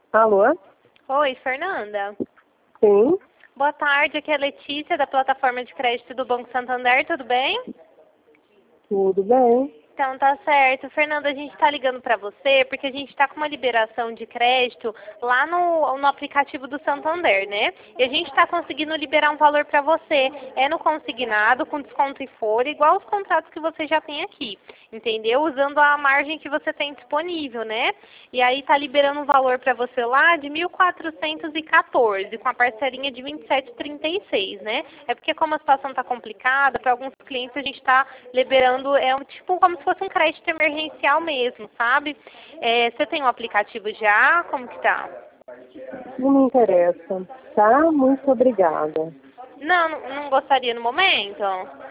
Alô? Oi, Fernanda. Sim, Boa tarde, aqui é a Letícia, da plataforma de crédito do Banco Santander, tudo bem? tudo bem. Então tá certo. Fernanda, a gente está ligando para você porque a gente está com uma liberação de crédito lá no aplicativo do Santander, né? E a gente está conseguindo liberar um valor para você. É no consignado, com desconto em folha, igual os contratos que você já tem aqui, entendeu? Usando a margem que você tem disponível, né? E aí tá liberando um valor para você lá de 1.414, com a parcelinha de 27,36, né? É porque como a situação está complicada, para alguns clientes a gente está liberando, tipo como se fosse um crédito emergencial mesmo, sabe? Você tem um aplicativo já? Como que tá? Não me interessa, tá? Muito obrigada. Não gostaria no momento?